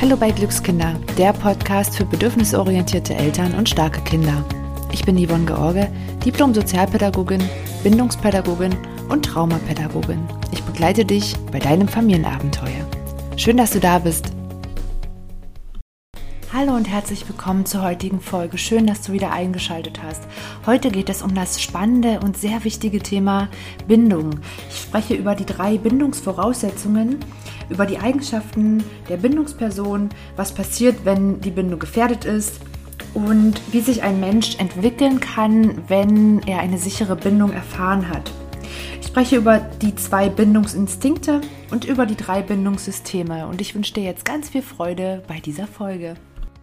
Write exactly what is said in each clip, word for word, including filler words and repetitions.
Hallo bei Glückskinder, der Podcast für bedürfnisorientierte Eltern und starke Kinder. Ich bin Yvonne George, Diplom-Sozialpädagogin, Bindungspädagogin und Traumapädagogin. Ich begleite dich bei deinem Familienabenteuer. Schön, dass du da bist. Hallo und herzlich willkommen zur heutigen Folge. Schön, dass du wieder eingeschaltet hast. Heute geht es um das spannende und sehr wichtige Thema Bindung. Ich spreche über die drei Bindungsvoraussetzungen, über die Eigenschaften der Bindungsperson, was passiert, wenn die Bindung gefährdet ist und wie sich ein Mensch entwickeln kann, wenn er eine sichere Bindung erfahren hat. Ich spreche über die zwei Bindungsinstinkte und über die drei Bindungssysteme und ich wünsche dir jetzt ganz viel Freude bei dieser Folge.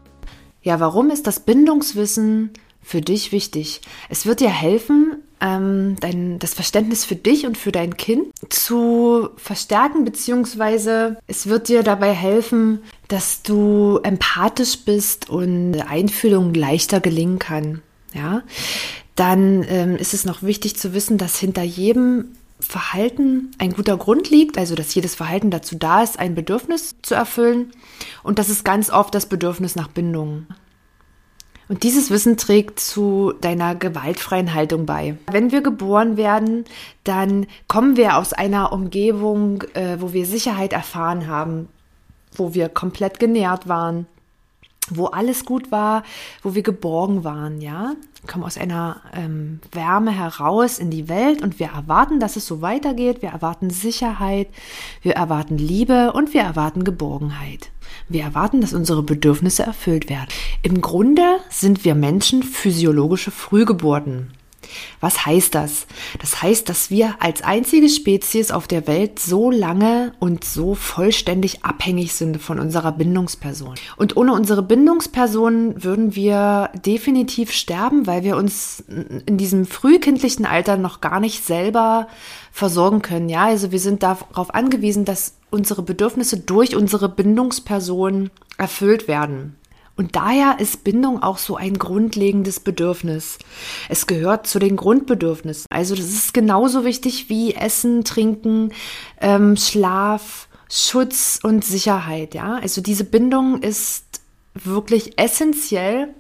Ja, warum ist das Bindungswissen für dich wichtig? Es wird dir helfen, ähm, dein, das Verständnis für dich und für dein Kind zu verstärken, beziehungsweise es wird dir dabei helfen, dass du empathisch bist und Einfühlung leichter gelingen kann. Ja? Dann ähm, ist es noch wichtig zu wissen, dass hinter jedem Verhalten ein guter Grund liegt, also dass jedes Verhalten dazu da ist, ein Bedürfnis zu erfüllen und das ist ganz oft das Bedürfnis nach Bindung. Und dieses Wissen trägt zu deiner gewaltfreien Haltung bei. Wenn wir geboren werden, dann kommen wir aus einer Umgebung, äh, wo wir Sicherheit erfahren haben, wo wir komplett genährt waren, wo alles gut war, wo wir geborgen waren, ja. Wir kommen aus einer ähm, Wärme heraus in die Welt und wir erwarten, dass es so weitergeht. Wir erwarten Sicherheit, wir erwarten Liebe und wir erwarten Geborgenheit. Wir erwarten, dass unsere Bedürfnisse erfüllt werden. Im Grunde sind wir Menschen physiologische Frühgeburten. Was heißt das? Das heißt, dass wir als einzige Spezies auf der Welt so lange und so vollständig abhängig sind von unserer Bindungsperson. Und ohne unsere Bindungsperson würden wir definitiv sterben, weil wir uns in diesem frühkindlichen Alter noch gar nicht selber versorgen können. Ja, also wir sind darauf angewiesen, dass unsere Bedürfnisse durch unsere Bindungsperson erfüllt werden. Und daher ist Bindung auch so ein grundlegendes Bedürfnis. Es gehört zu den Grundbedürfnissen. Also das ist genauso wichtig wie Essen, Trinken, ähm, Schlaf, Schutz und Sicherheit. Ja, also diese Bindung ist wirklich essentiell,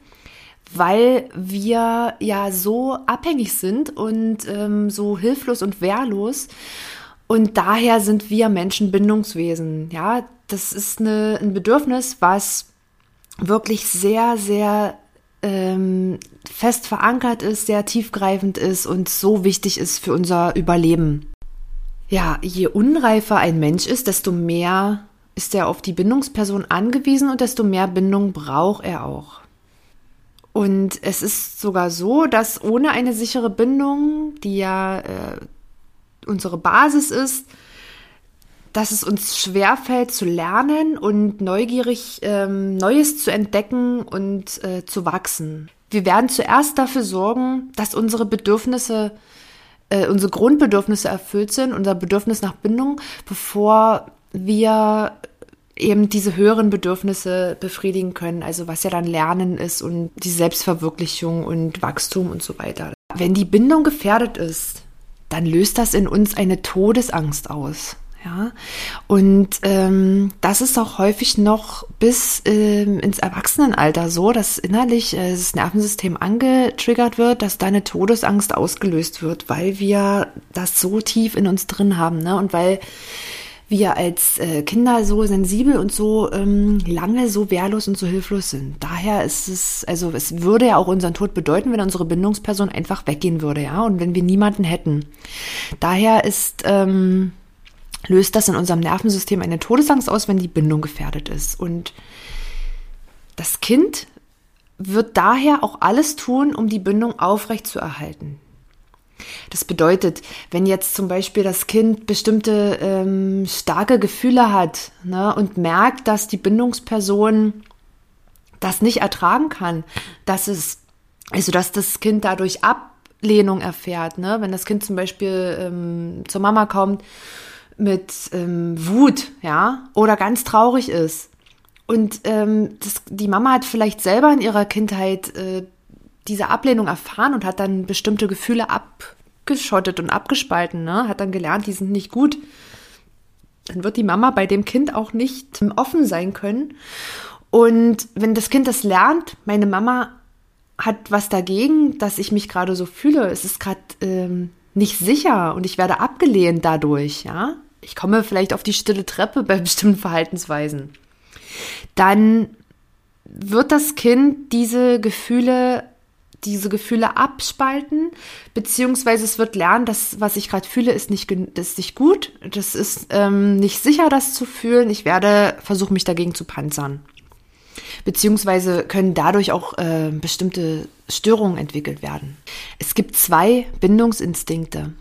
weil wir ja so abhängig sind und ähm, so hilflos und wehrlos. Und daher sind wir Menschen Bindungswesen. Ja, das ist eine, ein Bedürfnis, was wirklich sehr, sehr ähm, fest verankert ist, sehr tiefgreifend ist und so wichtig ist für unser Überleben. Ja, je unreifer ein Mensch ist, desto mehr ist er auf die Bindungsperson angewiesen und desto mehr Bindung braucht er auch. Und es ist sogar so, dass ohne eine sichere Bindung, die ja äh, unsere Basis ist, dass es uns schwerfällt zu lernen und neugierig ähm, Neues zu entdecken und äh, zu wachsen. Wir werden zuerst dafür sorgen, dass unsere Bedürfnisse, äh, unsere Grundbedürfnisse erfüllt sind, unser Bedürfnis nach Bindung, bevor wir eben diese höheren Bedürfnisse befriedigen können, also was ja dann Lernen ist und die Selbstverwirklichung und Wachstum und so weiter. Wenn die Bindung gefährdet ist, dann löst das in uns eine Todesangst aus. Ja, und ähm, das ist auch häufig noch bis ähm, ins Erwachsenenalter so, dass innerlich äh, das Nervensystem angetriggert wird, dass da eine Todesangst ausgelöst wird, weil wir das so tief in uns drin haben, ne? Und weil wir als äh, Kinder so sensibel und so ähm, lange so wehrlos und so hilflos sind. Daher ist es, also es würde ja auch unseren Tod bedeuten, wenn unsere Bindungsperson einfach weggehen würde, ja, und wenn wir niemanden hätten. Daher ist ähm, löst das in unserem Nervensystem eine Todesangst aus, wenn die Bindung gefährdet ist. Und das Kind wird daher auch alles tun, um die Bindung aufrechtzuerhalten. Das bedeutet, wenn jetzt zum Beispiel das Kind bestimmte ähm, starke Gefühle hat, ne, und merkt, dass die Bindungsperson das nicht ertragen kann, dass es, also dass das Kind dadurch Ablehnung erfährt, ne, wenn das Kind zum Beispiel ähm, zur Mama kommt mit ähm, Wut, ja, oder ganz traurig ist. Und ähm, das, die Mama hat vielleicht selber in ihrer Kindheit äh, diese Ablehnung erfahren und hat dann bestimmte Gefühle abgeschottet und abgespalten, ne? Hat dann gelernt, die sind nicht gut. dann wird die Mama bei dem Kind auch nicht offen sein können. Und wenn das Kind das lernt, meine Mama hat was dagegen, dass ich mich gerade so fühle, es ist gerade ähm, nicht sicher und ich werde abgelehnt dadurch, ja. Ich komme vielleicht auf die stille Treppe bei bestimmten Verhaltensweisen. Dann wird das Kind diese Gefühle, diese Gefühle abspalten, beziehungsweise es wird lernen, dass was ich gerade fühle, ist nicht, ist nicht gut, das ist ähm, nicht sicher, das zu fühlen. Ich werde versuchen, mich dagegen zu panzern. Beziehungsweise können dadurch auch äh, bestimmte Störungen entwickelt werden. Es gibt zwei Bindungsinstinkte.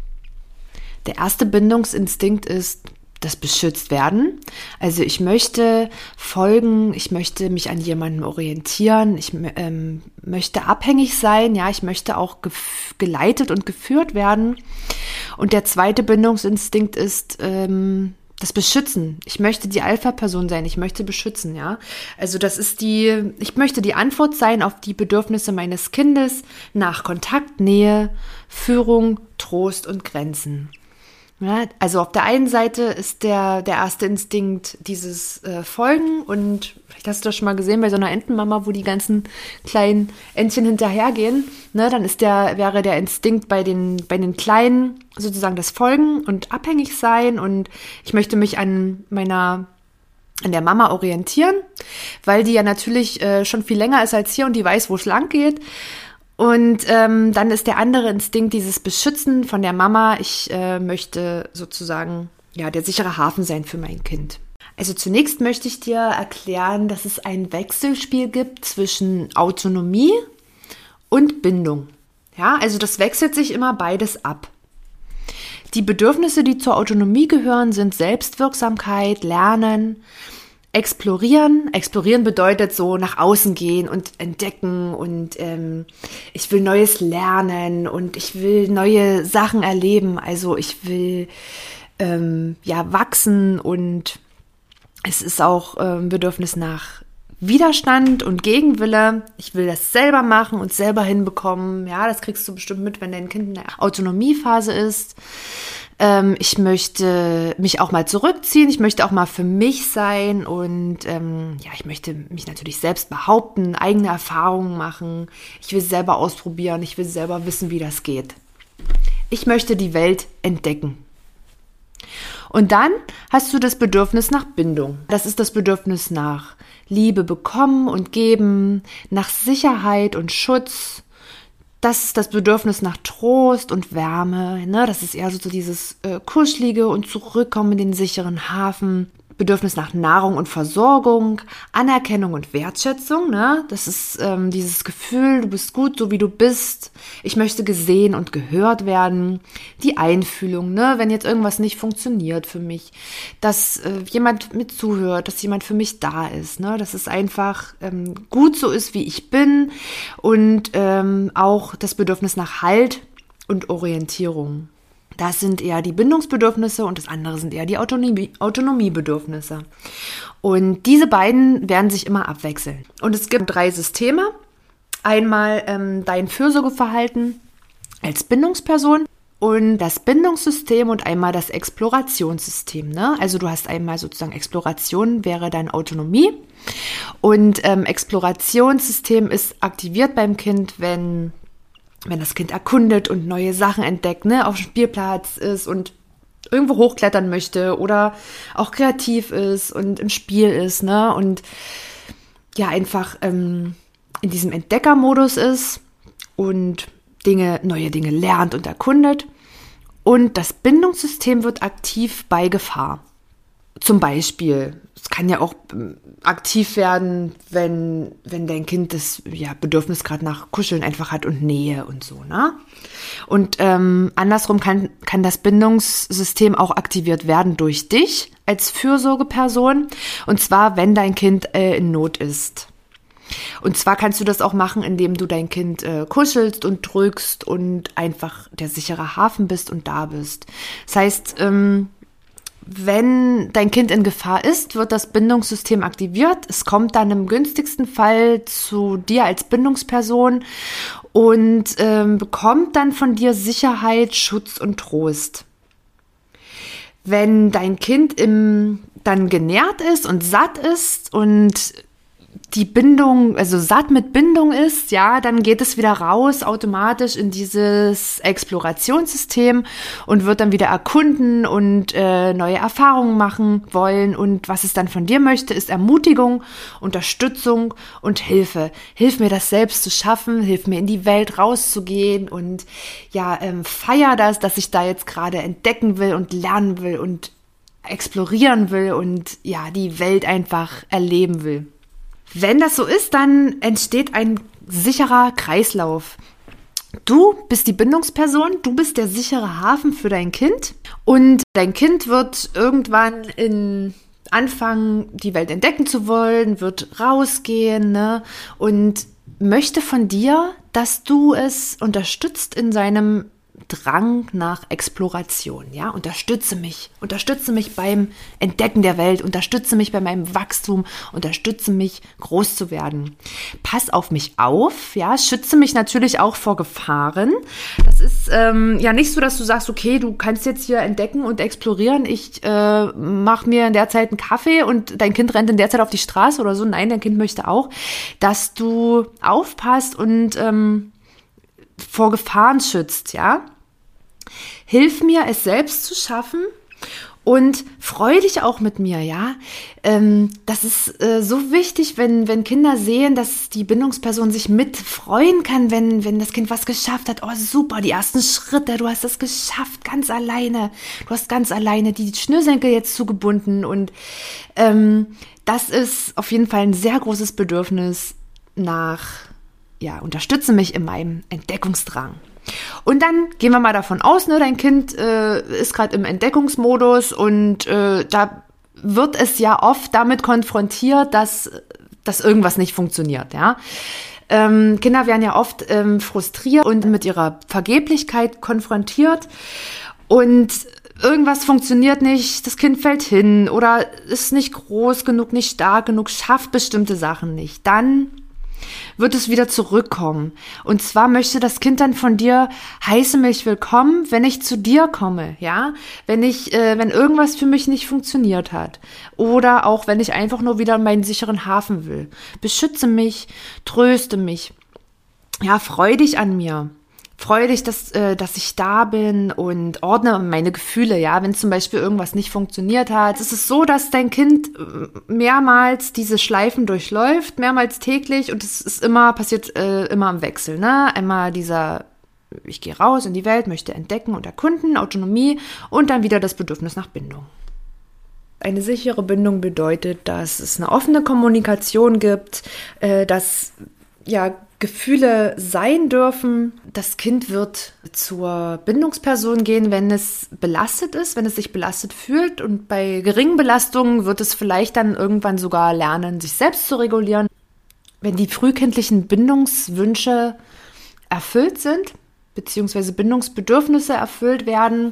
Der erste Bindungsinstinkt ist das Beschütztwerden. Also ich möchte folgen, ich möchte mich an jemandem orientieren, ich ähm, möchte abhängig sein, ja, ich möchte auch gef- geleitet und geführt werden. Und der zweite Bindungsinstinkt ist ähm, das Beschützen. Ich möchte die Alpha-Person sein, ich möchte beschützen, ja. Also das ist die, ich möchte die Antwort sein auf die Bedürfnisse meines Kindes nach Kontakt, Nähe, Führung, Trost und Grenzen. Ja, also auf der einen Seite ist der, der erste Instinkt dieses äh, Folgen und vielleicht hast du das schon mal gesehen bei so einer Entenmama, wo die ganzen kleinen Entchen hinterhergehen, ne, dann ist der, wäre der Instinkt bei den, bei den Kleinen sozusagen das Folgen und abhängig sein und ich möchte mich an meiner an der Mama orientieren, weil die ja natürlich äh, schon viel länger ist als hier und die weiß, wo es lang geht. Und ähm, dann ist der andere Instinkt dieses Beschützen von der Mama. Ich äh, möchte sozusagen ja der sichere Hafen sein für mein Kind. Also zunächst möchte ich dir erklären, dass es ein Wechselspiel gibt zwischen Autonomie und Bindung. Ja, also das wechselt sich immer beides ab. Die Bedürfnisse, die zur Autonomie gehören, sind Selbstwirksamkeit, Lernen, Explorieren. Explorieren bedeutet so nach außen gehen und entdecken und ähm, ich will Neues lernen und ich will neue Sachen erleben. Also ich will ähm, ja wachsen und es ist auch ähm, Bedürfnis nach Widerstand und Gegenwille. Ich will das selber machen und selber hinbekommen. Ja, das kriegst du bestimmt mit, wenn dein Kind in der Autonomiephase ist. Ähm, ich möchte mich auch mal zurückziehen. Ich möchte auch mal für mich sein und ähm, ja, ich möchte mich natürlich selbst behaupten, eigene Erfahrungen machen. Ich will selber ausprobieren. Ich will selber wissen, wie das geht. Ich möchte die Welt entdecken. Und dann hast du das Bedürfnis nach Bindung. Das ist das Bedürfnis nach Liebe bekommen und geben, nach Sicherheit und Schutz. Das ist das Bedürfnis nach Trost und Wärme. Ne? Das ist eher so dieses äh, Kuschelige und Zurückkommen in den sicheren Hafen. Bedürfnis nach Nahrung und Versorgung, Anerkennung und Wertschätzung, ne? Das ist ähm, dieses Gefühl, du bist gut, so wie du bist. Ich möchte gesehen und gehört werden. Die Einfühlung, ne? Wenn jetzt irgendwas nicht funktioniert für mich, dass äh, jemand mit zuhört, dass jemand für mich da ist, ne? Dass es einfach ähm, gut so ist, wie ich bin und ähm, auch das Bedürfnis nach Halt und Orientierung. Das sind eher die Bindungsbedürfnisse und das andere sind eher die Autonomie, Autonomiebedürfnisse. Und diese beiden werden sich immer abwechseln. Und es gibt drei Systeme. Einmal ähm, dein Fürsorgeverhalten als Bindungsperson und das Bindungssystem und einmal das Explorationssystem. Ne? Also du hast einmal sozusagen Exploration wäre deine Autonomie und ähm, Explorationssystem ist aktiviert beim Kind, wenn wenn das Kind erkundet und neue Sachen entdeckt, ne, auf dem Spielplatz ist und irgendwo hochklettern möchte oder auch kreativ ist und im Spiel ist, ne, und ja, einfach ähm, in diesem Entdeckermodus ist und Dinge, neue Dinge lernt und erkundet. Und das Bindungssystem wird aktiv bei Gefahr. Zum Beispiel, es kann ja auch aktiv werden, wenn, wenn dein Kind das ja, Bedürfnis gerade nach Kuscheln einfach hat und Nähe und so, ne? Und ähm, andersrum kann, kann das Bindungssystem auch aktiviert werden durch dich als Fürsorgeperson. Und zwar, wenn dein Kind äh, in Not ist. Und zwar kannst du das auch machen, indem du dein Kind äh, kuschelst und drückst und einfach der sichere Hafen bist und da bist. Das heißt, ähm, wenn dein Kind in Gefahr ist, wird das Bindungssystem aktiviert. Es kommt dann im günstigsten Fall zu dir als Bindungsperson und ähm, bekommt dann von dir Sicherheit, Schutz und Trost. Wenn dein Kind im, dann genährt ist und satt ist und die Bindung, also satt mit Bindung ist, ja, dann geht es wieder raus automatisch in dieses Explorationssystem und wird dann wieder erkunden und äh, neue Erfahrungen machen wollen. Und was es dann von dir möchte, ist Ermutigung, Unterstützung und Hilfe. Hilf mir, das selbst zu schaffen, hilf mir, in die Welt rauszugehen und ja, ähm, feier das, dass ich da jetzt gerade entdecken will und lernen will und explorieren will und ja, die Welt einfach erleben will. Wenn das so ist, dann entsteht ein sicherer Kreislauf. Du bist die Bindungsperson, du bist der sichere Hafen für dein Kind und dein Kind wird irgendwann in anfangen, die Welt entdecken zu wollen, wird rausgehen, ne, und möchte von dir, dass du es unterstützt in seinem Drang nach Exploration, ja, unterstütze mich, unterstütze mich beim Entdecken der Welt, unterstütze mich bei meinem Wachstum, unterstütze mich, groß zu werden. Pass auf mich auf, ja, schütze mich natürlich auch vor Gefahren. Das ist ähm, ja nicht so, dass du sagst, okay, du kannst jetzt hier entdecken und explorieren, ich äh, mache mir in der Zeit einen Kaffee und dein Kind rennt in der Zeit auf die Straße oder so. Nein, dein Kind möchte auch, dass du aufpasst und ähm, vor Gefahren schützt, ja. Hilf mir, es selbst zu schaffen und freu dich auch mit mir, ja. Ähm, das ist äh, so wichtig, wenn, wenn Kinder sehen, dass die Bindungsperson sich mit freuen kann, wenn, wenn das Kind was geschafft hat. Oh, super, die ersten Schritte, du hast das geschafft, ganz alleine. Du hast ganz alleine die Schnürsenkel jetzt zugebunden und ähm, das ist auf jeden Fall ein sehr großes Bedürfnis nach, ja, unterstütze mich in meinem Entdeckungsdrang. Und dann gehen wir mal davon aus, ne, dein Kind äh, ist gerade im Entdeckungsmodus und äh, da wird es ja oft damit konfrontiert, dass, dass irgendwas nicht funktioniert, ja. Ähm, Kinder werden ja oft ähm, frustriert und mit ihrer Vergeblichkeit konfrontiert und irgendwas funktioniert nicht, das Kind fällt hin oder ist nicht groß genug, nicht stark genug, schafft bestimmte Sachen nicht. Dann wird es wieder zurückkommen. Und zwar möchte das Kind dann von dir, heiße mich willkommen, wenn ich zu dir komme, ja, wenn ich, äh, wenn irgendwas für mich nicht funktioniert hat oder auch wenn ich einfach nur wieder in meinen sicheren Hafen will. Beschütze mich, tröste mich, ja, freu dich an mir. Freue dich, dass, äh, dass ich da bin und ordne meine Gefühle, ja, wenn zum Beispiel irgendwas nicht funktioniert hat. Es ist so, dass dein Kind mehrmals diese Schleifen durchläuft, mehrmals täglich und es ist immer, passiert äh, immer im Wechsel, ne? Einmal dieser, ich gehe raus in die Welt, möchte entdecken und erkunden, Autonomie und dann wieder das Bedürfnis nach Bindung. Eine sichere Bindung bedeutet, dass es eine offene Kommunikation gibt, äh, dass, ja, Gefühle sein dürfen. Das Kind wird zur Bindungsperson gehen, wenn es belastet ist, wenn es sich belastet fühlt. Und bei geringen Belastungen wird es vielleicht dann irgendwann sogar lernen, sich selbst zu regulieren. Wenn die frühkindlichen Bindungswünsche erfüllt sind, beziehungsweise Bindungsbedürfnisse erfüllt werden,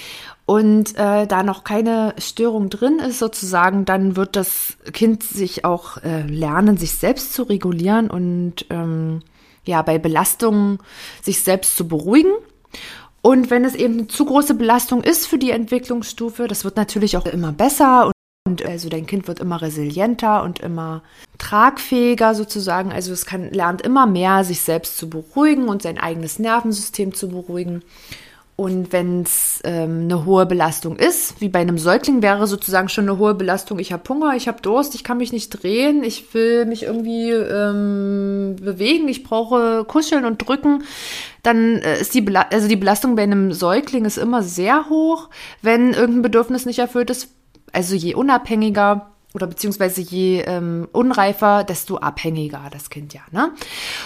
und äh, da noch keine Störung drin ist sozusagen, dann wird das Kind sich auch äh, lernen, sich selbst zu regulieren und ähm, ja, bei Belastungen sich selbst zu beruhigen. Und wenn es eben eine zu große Belastung ist für die Entwicklungsstufe, das wird natürlich auch immer besser und, und also dein Kind wird immer resilienter und immer tragfähiger sozusagen. Also es kann, lernt immer mehr, sich selbst zu beruhigen und sein eigenes Nervensystem zu beruhigen. Und wenn es ähm, eine hohe Belastung ist, wie bei einem Säugling wäre sozusagen schon eine hohe Belastung, ich habe Hunger, ich habe Durst, ich kann mich nicht drehen, ich will mich irgendwie ähm, bewegen, ich brauche kuscheln und drücken, dann äh, ist die, Bela- also die Belastung bei einem Säugling ist immer sehr hoch, wenn irgendein Bedürfnis nicht erfüllt ist. Also je unabhängiger oder beziehungsweise je ähm, unreifer, desto abhängiger das Kind ja, ne?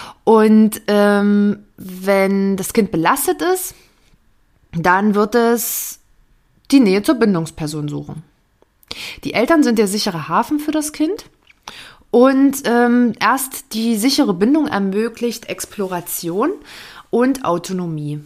Und ähm, wenn das Kind belastet ist, dann wird es die Nähe zur Bindungsperson suchen. Die Eltern sind der sichere Hafen für das Kind und ähm, erst die sichere Bindung ermöglicht Exploration und Autonomie.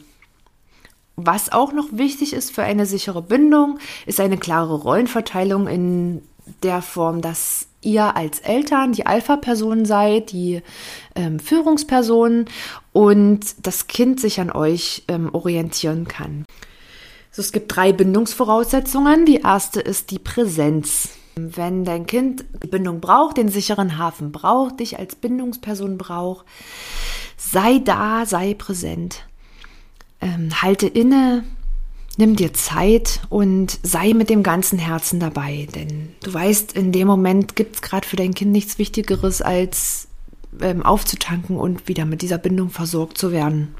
Was auch noch wichtig ist für eine sichere Bindung, ist eine klare Rollenverteilung in der Form, dass ihr als Eltern die Alpha-Person seid, die ähm, Führungspersonen und das Kind sich an euch ähm, orientieren kann. So, es gibt drei Bindungsvoraussetzungen. Die erste ist die Präsenz. Wenn dein Kind die Bindung braucht, den sicheren Hafen braucht, dich als Bindungsperson braucht, sei da, sei präsent. Ähm, halte inne, nimm dir Zeit und sei mit dem ganzen Herzen dabei. Denn du weißt, in dem Moment gibt es gerade für dein Kind nichts Wichtigeres, als ähm, aufzutanken und wieder mit dieser Bindung versorgt zu werden.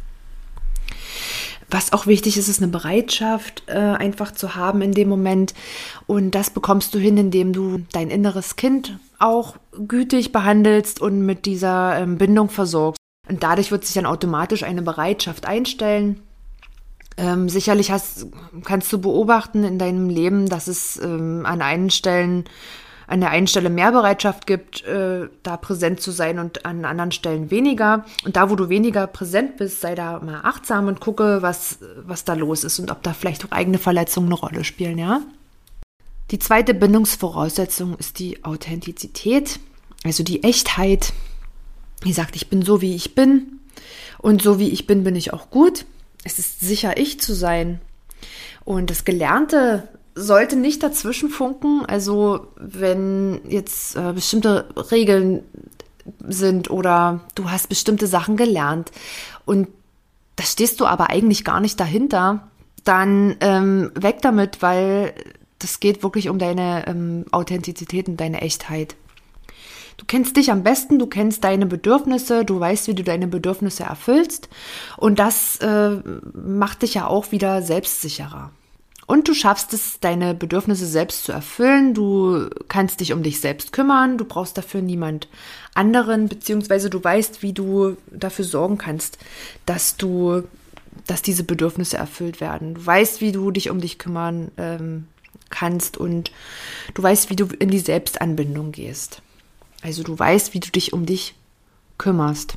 Was auch wichtig ist, ist eine Bereitschaft äh, einfach zu haben in dem Moment. Und das bekommst du hin, indem du dein inneres Kind auch gütig behandelst und mit dieser ähm, Bindung versorgst. Und dadurch wird sich dann automatisch eine Bereitschaft einstellen. Ähm, sicherlich hast, kannst du beobachten in deinem Leben, dass es ähm, an einen Stellen an der einen Stelle mehr Bereitschaft gibt, äh, da präsent zu sein und an anderen Stellen weniger. Und da, wo du weniger präsent bist, sei da mal achtsam und gucke, was, was da los ist und ob da vielleicht auch eigene Verletzungen eine Rolle spielen, ja? Die zweite Bindungsvoraussetzung ist die Authentizität, also die Echtheit. Wie gesagt, ich bin so, wie ich bin und so, wie ich bin, bin ich auch gut. Es ist sicher, ich zu sein. Und das Gelernte sollte nicht dazwischen funken, also wenn jetzt äh, bestimmte Regeln sind oder du hast bestimmte Sachen gelernt und da stehst du aber eigentlich gar nicht dahinter, dann ähm, weg damit, weil das geht wirklich um deine ähm, Authentizität und deine Echtheit. Du kennst dich am besten, du kennst deine Bedürfnisse, du weißt, wie du deine Bedürfnisse erfüllst und das äh, macht dich ja auch wieder selbstsicherer. Und du schaffst es, deine Bedürfnisse selbst zu erfüllen. Du kannst dich um dich selbst kümmern. Du brauchst dafür niemand anderen, beziehungsweise du weißt, wie du dafür sorgen kannst, dass du, dass diese Bedürfnisse erfüllt werden. Du weißt, wie du dich um dich kümmern ähm, kannst und du weißt, wie du in die Selbstanbindung gehst. Also du weißt, wie du dich um dich kümmerst.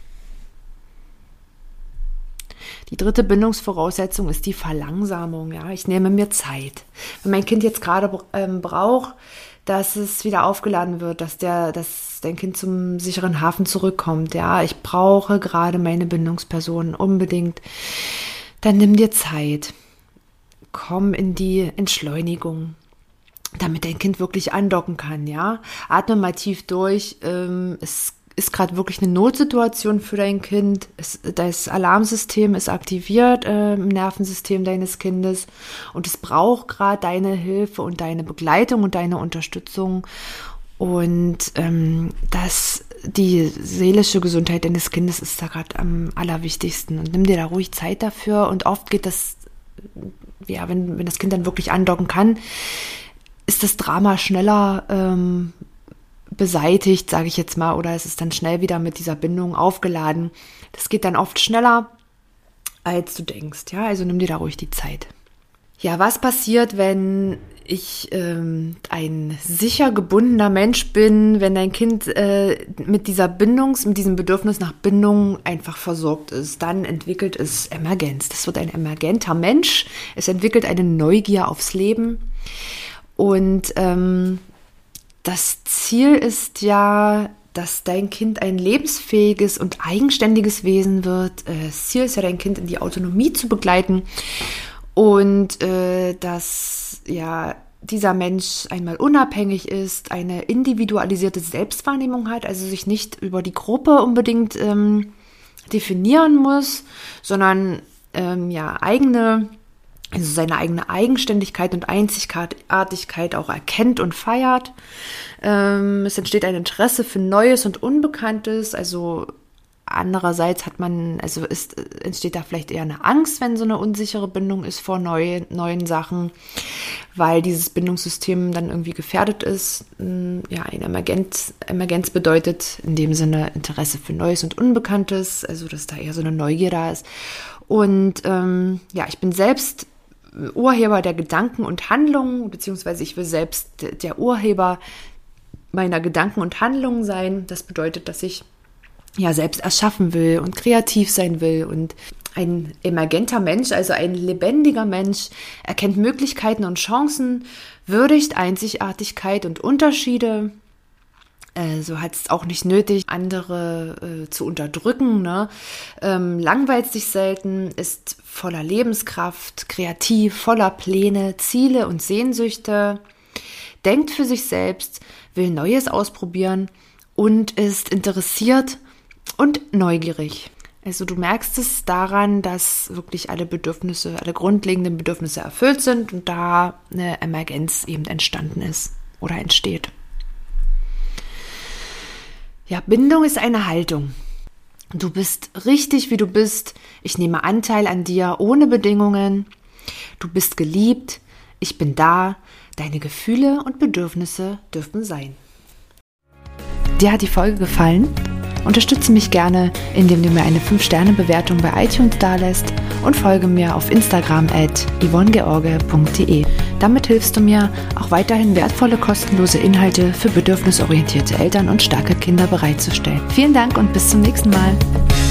Die dritte Bindungsvoraussetzung ist die Verlangsamung. Ja, ich nehme mir Zeit. Wenn mein Kind jetzt gerade ähm, braucht, dass es wieder aufgeladen wird, dass der, dass dein Kind zum sicheren Hafen zurückkommt. Ja, ich brauche gerade meine Bindungsperson unbedingt. Dann nimm dir Zeit. Komm in die Entschleunigung, damit dein Kind wirklich andocken kann. Ja, atme mal tief durch. Ähm, es ist gerade wirklich eine Notsituation für dein Kind. Es, das Alarmsystem ist aktiviert äh, im Nervensystem deines Kindes und es braucht gerade deine Hilfe und deine Begleitung und deine Unterstützung und ähm, das, die seelische Gesundheit deines Kindes ist da gerade am allerwichtigsten und nimm dir da ruhig Zeit dafür und oft geht das, ja, wenn, wenn das Kind dann wirklich andocken kann, ist das Drama schneller ähm, beseitigt, sage ich jetzt mal, oder es ist dann schnell wieder mit dieser Bindung aufgeladen. Das geht dann oft schneller, als du denkst. Ja, also nimm dir da ruhig die Zeit. Ja, was passiert, wenn ich ähm, ein sicher gebundener Mensch bin, wenn dein Kind äh, mit dieser Bindungs-, mit diesem Bedürfnis nach Bindung einfach versorgt ist? Dann entwickelt es Emergenz. Das wird ein emergenter Mensch. Es entwickelt eine Neugier aufs Leben und ähm, das Ziel ist ja, dass dein Kind ein lebensfähiges und eigenständiges Wesen wird. Das Ziel ist ja, dein Kind in die Autonomie zu begleiten und äh, dass ja dieser Mensch einmal unabhängig ist, eine individualisierte Selbstwahrnehmung hat, also sich nicht über die Gruppe unbedingt ähm, definieren muss, sondern ähm, ja eigene also seine eigene Eigenständigkeit und Einzigartigkeit auch erkennt und feiert. Ähm, es entsteht ein Interesse für Neues und Unbekanntes, also andererseits hat man, also ist, entsteht da vielleicht eher eine Angst, wenn so eine unsichere Bindung ist vor neue, neuen Sachen, weil dieses Bindungssystem dann irgendwie gefährdet ist. Ja, eine Emergenz, Emergenz bedeutet in dem Sinne Interesse für Neues und Unbekanntes, also dass da eher so eine Neugier da ist. Und ähm, ja, ich bin selbst Urheber der Gedanken und Handlungen, beziehungsweise ich will selbst der Urheber meiner Gedanken und Handlungen sein. Das bedeutet, dass ich ja selbst erschaffen will und kreativ sein will. Und ein emergenter Mensch, also ein lebendiger Mensch, erkennt Möglichkeiten und Chancen, würdigt Einzigartigkeit und Unterschiede, Also hat es auch nicht nötig, andere äh, zu unterdrücken, ne? Ähm, langweilt sich selten, ist voller Lebenskraft, kreativ, voller Pläne, Ziele und Sehnsüchte, denkt für sich selbst, will Neues ausprobieren und ist interessiert und neugierig. Also du merkst es daran, dass wirklich alle Bedürfnisse, alle grundlegenden Bedürfnisse erfüllt sind und da eine Emergenz eben entstanden ist oder entsteht. Ja, Bindung ist eine Haltung. Du bist richtig, wie du bist. Ich nehme Anteil an dir ohne Bedingungen. Du bist geliebt. Ich bin da. Deine Gefühle und Bedürfnisse dürfen sein. Dir hat die Folge gefallen? Unterstütze mich gerne, indem du mir eine fünf Sterne Bewertung bei iTunes dalässt und folge mir auf Instagram at yvonne george punkt de. Damit hilfst du mir, auch weiterhin wertvolle, kostenlose Inhalte für bedürfnisorientierte Eltern und starke Kinder bereitzustellen. Vielen Dank und bis zum nächsten Mal.